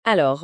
Alors,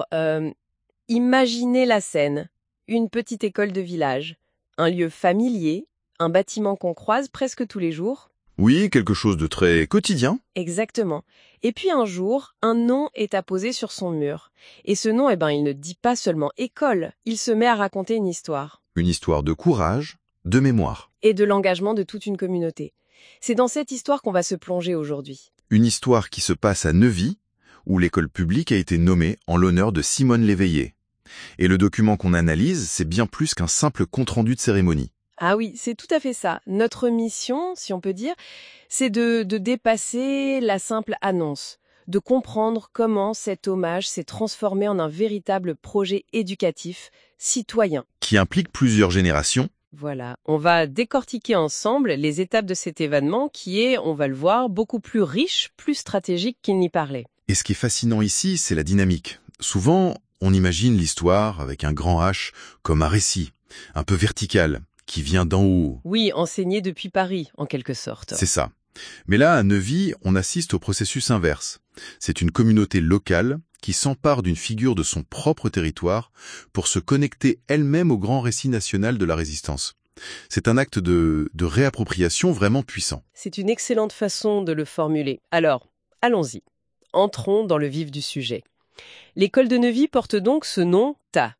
imaginez la scène. Une petite école de village, un lieu familier, un bâtiment qu'on croise presque tous les jours. Oui, quelque chose de très quotidien. Exactement. Et puis un jour, un nom est apposé sur son mur. Et ce nom, il ne dit pas seulement école, il se met à raconter une histoire. Une histoire de courage, de mémoire. Et de l'engagement de toute une communauté. C'est dans cette histoire qu'on va se plonger aujourd'hui. Une histoire qui se passe à Neuvy, où l'école publique a été nommée en l'honneur de Simone Léveillé. Et le document qu'on analyse, c'est bien plus qu'un simple compte-rendu de cérémonie. Ah oui, c'est tout à fait ça. Notre mission, si on peut dire, c'est de dépasser la simple annonce, de comprendre comment cet hommage s'est transformé en un véritable projet éducatif, citoyen. Qui implique plusieurs générations. Voilà, on va décortiquer ensemble les étapes de cet événement qui est, on va le voir, beaucoup plus riche, plus stratégique qu'il n'y parlait. Et ce qui est fascinant ici, c'est la dynamique. Souvent, on imagine l'histoire avec un grand H comme un récit, un peu vertical, qui vient d'en haut. Oui, enseigné depuis Paris, en quelque sorte. C'est ça. Mais là, à Neuvy, on assiste au processus inverse. C'est une communauté locale qui s'empare d'une figure de son propre territoire pour se connecter elle-même au grand récit national de la résistance. C'est un acte de réappropriation vraiment puissant. C'est une excellente façon de le formuler. Alors, allons-y. Entrons dans le vif du sujet. L'école de Neuvy porte donc ce nom,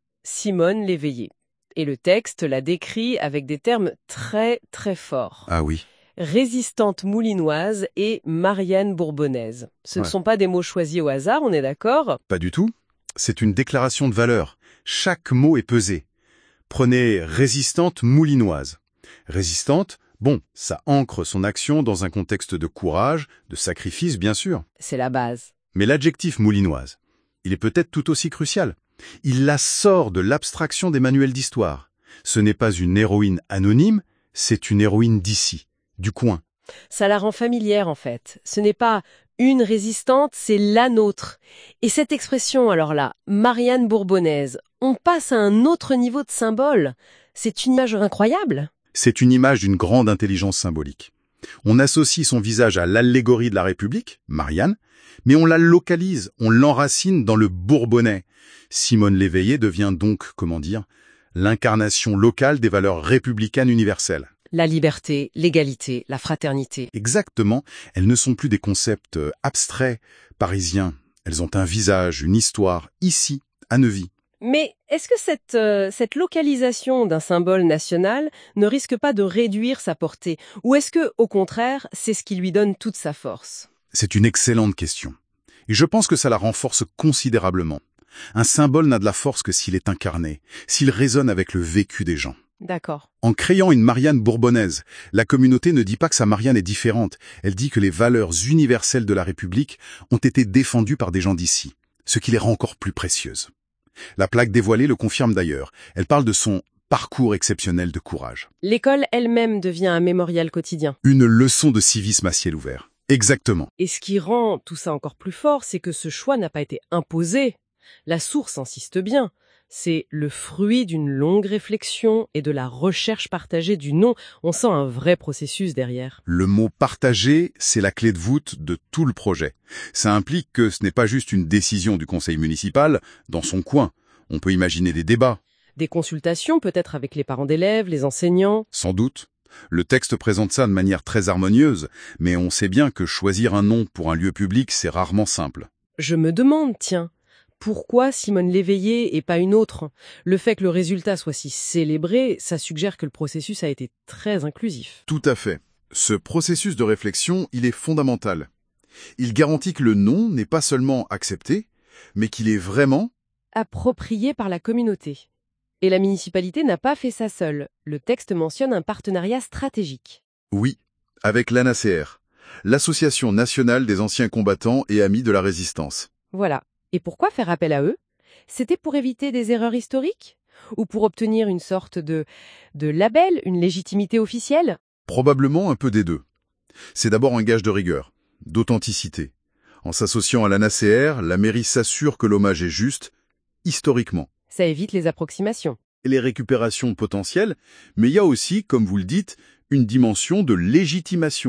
Simone Léveillé. Et le texte la décrit avec des termes très très forts. Ah oui. Résistante moulinoise et Marianne bourbonnaise. Ce ne sont pas des mots choisis au hasard, on est d'accord ? Pas du tout. C'est une déclaration de valeur. Chaque mot est pesé. Prenez résistante moulinoise. Résistante, bon, ça ancre son action dans un contexte de courage, de sacrifice bien sûr. C'est la base. Mais l'adjectif moulinoise, il est peut-être tout aussi crucial. Il la sort de l'abstraction des manuels d'histoire. Ce n'est pas une héroïne anonyme, c'est une héroïne d'ici, du coin. Ça la rend familière en fait. Ce n'est pas une résistante, c'est la nôtre. Et cette expression, alors là, Marianne bourbonnaise, on passe à un autre niveau de symbole. C'est une image incroyable. C'est une image d'une grande intelligence symbolique. On associe son visage à l'allégorie de la République, Marianne, mais on la localise, on l'enracine dans le bourbonnais. Simone Léveillé devient donc, l'incarnation locale des valeurs républicaines universelles. La liberté, l'égalité, la fraternité. Exactement, elles ne sont plus des concepts abstraits, parisiens. Elles ont un visage, une histoire, ici, à Neuvy. Mais est-ce que cette localisation d'un symbole national ne risque pas de réduire sa portée? Ou est-ce que, au contraire, c'est ce qui lui donne toute sa force? C'est une excellente question. Et je pense que ça la renforce considérablement. Un symbole n'a de la force que s'il est incarné, s'il résonne avec le vécu des gens. D'accord. En créant une Marianne bourbonnaise, la communauté ne dit pas que sa Marianne est différente, elle dit que les valeurs universelles de la République ont été défendues par des gens d'ici, ce qui les rend encore plus précieuses. La plaque dévoilée le confirme d'ailleurs, elle parle de son parcours exceptionnel de courage. L'école elle-même devient un mémorial quotidien. Une leçon de civisme à ciel ouvert. Exactement. Et ce qui rend tout ça encore plus fort, c'est que ce choix n'a pas été imposé. La source insiste bien. C'est le fruit d'une longue réflexion et de la recherche partagée du nom. On sent un vrai processus derrière. Le mot « partager », c'est la clé de voûte de tout le projet. Ça implique que ce n'est pas juste une décision du conseil municipal dans son coin. On peut imaginer des débats. Des consultations peut-être avec les parents d'élèves, les enseignants. Sans doute. Le texte présente ça de manière très harmonieuse, mais on sait bien que choisir un nom pour un lieu public, c'est rarement simple. Je me demande, tiens, pourquoi Simone Léveillé et pas une autre? Le fait que le résultat soit si célébré, ça suggère que le processus a été très inclusif. Tout à fait. Ce processus de réflexion, il est fondamental. Il garantit que le nom n'est pas seulement accepté, mais qu'il est vraiment approprié par la communauté. Et la municipalité n'a pas fait ça seule. Le texte mentionne un partenariat stratégique. Oui, avec l'ANACR, l'Association nationale des anciens combattants et amis de la résistance. Voilà. Et pourquoi faire appel à eux? C'était pour éviter des erreurs historiques? Ou pour obtenir une sorte de label, une légitimité officielle? Probablement un peu des deux. C'est d'abord un gage de rigueur, d'authenticité. En s'associant à l'ANACR, la mairie s'assure que l'hommage est juste, historiquement. Ça évite les approximations. Et les récupérations potentielles, mais il y a aussi, comme vous le dites, une dimension de légitimation.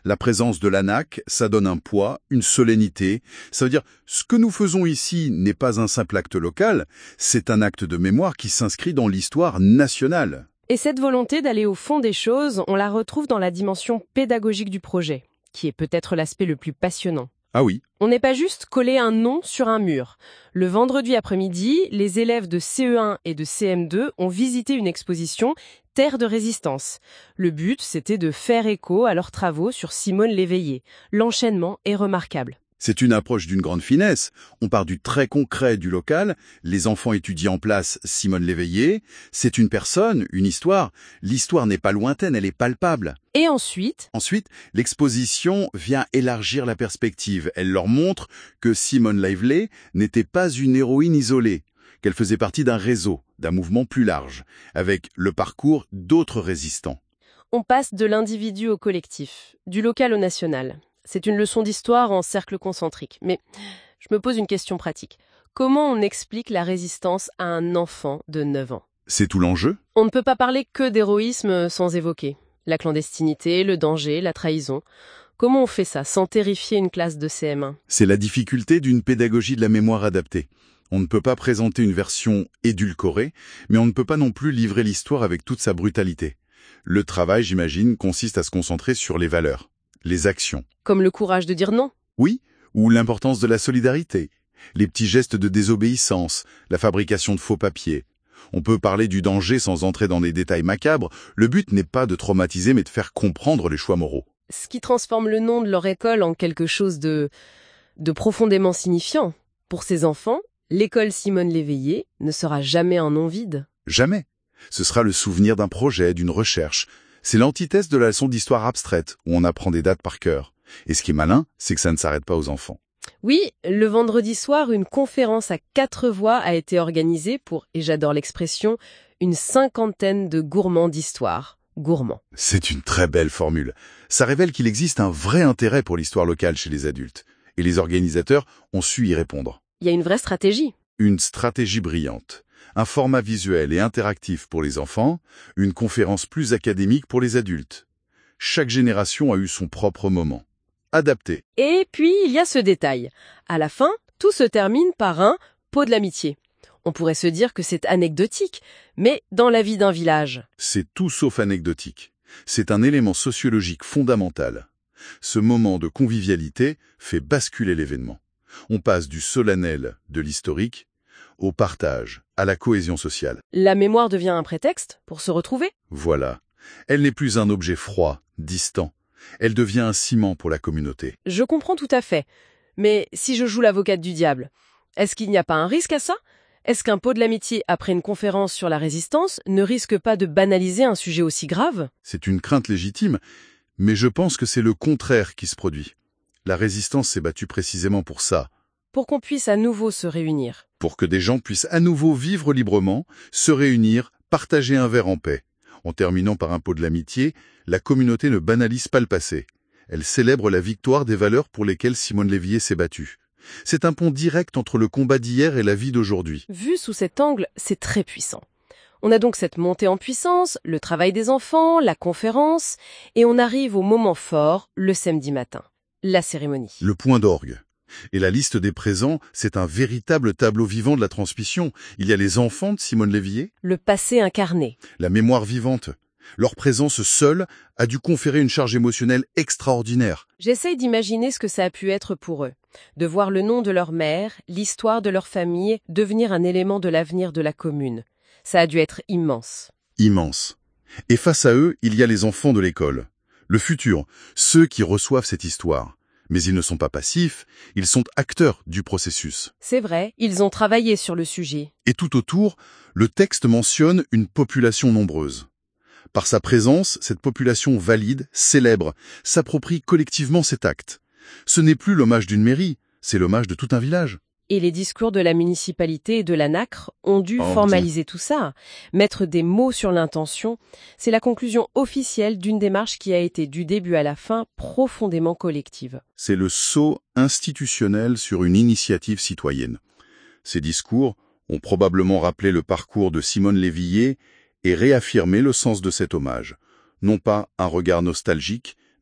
La présence de l'ANAC, ça donne un poids, une solennité. Ça veut dire, ce que nous faisons ici n'est pas un simple acte local, c'est un acte de mémoire qui s'inscrit dans l'histoire nationale. Et cette volonté d'aller au fond des choses, on la retrouve dans la dimension pédagogique du projet, qui est peut-être l'aspect le plus passionnant. Ah oui, On n'est pas juste collé un nom sur un mur. Le vendredi après-midi, les élèves de CE1 et de CM2 ont visité une exposition Terre de résistance. Le but, c'était de faire écho à leurs travaux sur Simone Léveillé. L'enchaînement est remarquable. c'est une approche d'une grande finesse. On part du très concret du local, les enfants étudient en place Simone Léveillé, c'est une personne, une histoire. L'histoire n'est pas lointaine, elle est palpable. Et ensuite, Ensuite, l'exposition vient élargir la perspective. Elle leur montre que Simone Léveillé n'était pas une héroïne isolée, qu'elle faisait partie d'un réseau, d'un mouvement plus large, avec le parcours d'autres résistants. on passe de l'individu au collectif, du local au national. C'est une leçon d'histoire en cercle concentrique. Mais je me pose une question pratique. Comment on explique la résistance à un enfant de 9 ans ? C'est tout l'enjeu. On ne peut pas parler que d'héroïsme sans évoquer la clandestinité, le danger, la trahison. Comment on fait ça sans terrifier une classe de CM1 ? C'est la difficulté d'une pédagogie de la mémoire adaptée. On ne peut pas présenter une version édulcorée, mais on ne peut pas non plus livrer l'histoire avec toute sa brutalité. Le travail, j'imagine, consiste à se concentrer sur les valeurs, les actions. Comme le courage de dire non ? Oui, ou l'importance de la solidarité, les petits gestes de désobéissance, la fabrication de faux papiers. On peut parler du danger sans entrer dans des détails macabres. Le but n'est pas de traumatiser, mais de faire comprendre les choix moraux. Ce qui transforme le nom de leur école en quelque chose de profondément signifiant. Pour ces enfants, l'école Simone Léveillé ne sera jamais un nom vide. Jamais. Ce sera le souvenir d'un projet, d'une recherche. C'est l'antithèse de la leçon d'histoire abstraite, où on apprend des dates par cœur. Et ce qui est malin, c'est que ça ne s'arrête pas aux enfants. Oui, le vendredi soir, une conférence à 4 voix a été organisée pour, et j'adore l'expression, une 50aine de gourmands d'histoire. Gourmands. C'est une très belle formule. Ça révèle qu'il existe un vrai intérêt pour l'histoire locale chez les adultes. Et les organisateurs ont su y répondre. Il y a une vraie stratégie. Une stratégie brillante. Un format visuel et interactif pour les enfants, une conférence plus académique pour les adultes. Chaque génération a eu son propre moment. Adapté. Et puis, il y a ce détail. À la fin, tout se termine par un pot de l'amitié. On pourrait se dire que c'est anecdotique, mais dans la vie d'un village. C'est tout sauf anecdotique. C'est un élément sociologique fondamental. Ce moment de convivialité fait basculer l'événement. On passe du solennel, de l'historique, au partage, à la cohésion sociale. La mémoire devient un prétexte pour se retrouver. Voilà. Elle n'est plus un objet froid, distant. Elle devient un ciment pour la communauté. Je comprends tout à fait. Mais si je joue l'avocate du diable, est-ce qu'il n'y a pas un risque à ça ? Est-ce qu'un pot de l'amitié après une conférence sur la résistance ne risque pas de banaliser un sujet aussi grave ? C'est une crainte légitime, mais je pense que c'est le contraire qui se produit. La résistance s'est battue précisément pour ça. Pour qu'on puisse à nouveau se réunir. Pour que des gens puissent à nouveau vivre librement, se réunir, partager un verre en paix. En terminant par un pot de l'amitié, la communauté ne banalise pas le passé. Elle célèbre la victoire des valeurs pour lesquelles Simone Léveillé s'est battue. C'est un pont direct entre le combat d'hier et la vie d'aujourd'hui. Vu sous cet angle, c'est très puissant. On a donc cette montée en puissance, le travail des enfants, la conférence, et on arrive au moment fort, le samedi matin, la cérémonie. Le point d'orgue. Et la liste des présents, c'est un véritable tableau vivant de la transmission. Il y a les enfants de Simone Léveillé, Le passé incarné. la mémoire vivante. Leur présence seule a dû conférer une charge émotionnelle extraordinaire. J'essaye d'imaginer ce que ça a pu être pour eux, de voir le nom de leur mère, l'histoire de leur famille devenir un élément de l'avenir de la commune. Ça a dû être immense. Immense. Et face à eux, il y a les enfants de l'école. Le futur, ceux qui reçoivent cette histoire. Mais ils ne sont pas passifs, ils sont acteurs du processus. C'est vrai, ils ont travaillé sur le sujet. Et tout autour, le texte mentionne une population nombreuse. Par sa présence, cette population valide, célèbre, s'approprie collectivement cet acte. Ce n'est plus l'hommage d'une mairie, c'est l'hommage de tout un village. Et les discours de la municipalité et de la NACRE ont dû formaliser tout ça, mettre des mots sur l'intention. C'est la conclusion officielle d'une démarche qui a été du début à la fin profondément collective. C'est le saut institutionnel sur une initiative citoyenne. Ces discours ont probablement rappelé le parcours de Simone Léveillé et réaffirmé le sens de cet hommage. Non pas un regard nostalgique,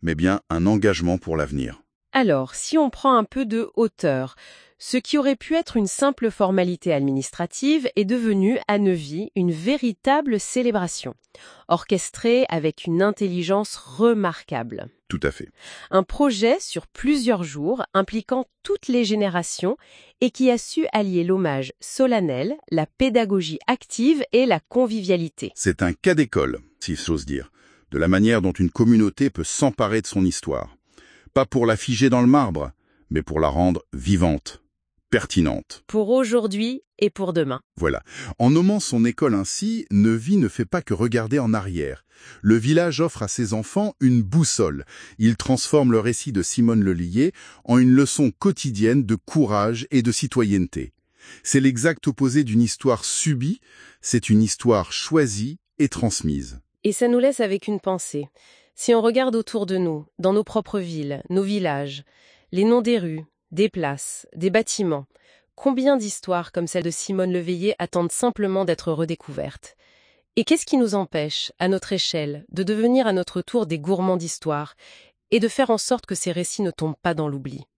mais bien un engagement pour l'avenir. Alors, si on prend un peu de hauteur, ce qui aurait pu être une simple formalité administrative est devenu à Neuvy une véritable célébration, orchestrée avec une intelligence remarquable. Tout à fait. Un projet sur plusieurs jours impliquant toutes les générations et qui a su allier l'hommage solennel, la pédagogie active et la convivialité. C'est un cas d'école, si j'ose dire, de la manière dont une communauté peut s'emparer de son histoire. Pas pour la figer dans le marbre, mais pour la rendre vivante, pertinente. Pour aujourd'hui et pour demain. Voilà. En nommant son école ainsi, Neuvy ne fait pas que regarder en arrière. Le village offre à ses enfants une boussole. Il transforme le récit de Simone Lellier en une leçon quotidienne de courage et de citoyenneté. C'est l'exact opposé d'une histoire subie, c'est une histoire choisie et transmise. Et ça nous laisse avec une pensée. Si on regarde autour de nous, dans nos propres villes, nos villages, les noms des rues, des places, des bâtiments, combien d'histoires comme celle de Simone Leveillé attendent simplement d'être redécouvertes? Et qu'est-ce qui nous empêche, à notre échelle, de devenir à notre tour des gourmands d'histoire et de faire en sorte que ces récits ne tombent pas dans l'oubli?